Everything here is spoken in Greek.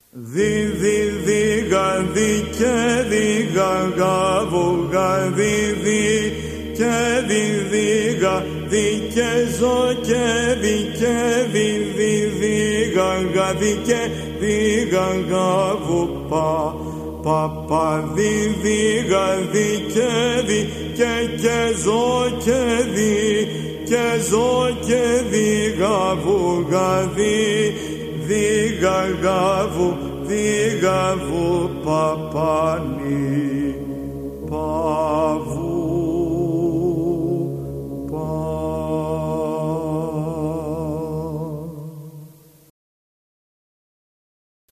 Δι και διγα βουγα δι και ζω και διγα βου πα δι και ζω και διγα βουγα διγα βου παπανί.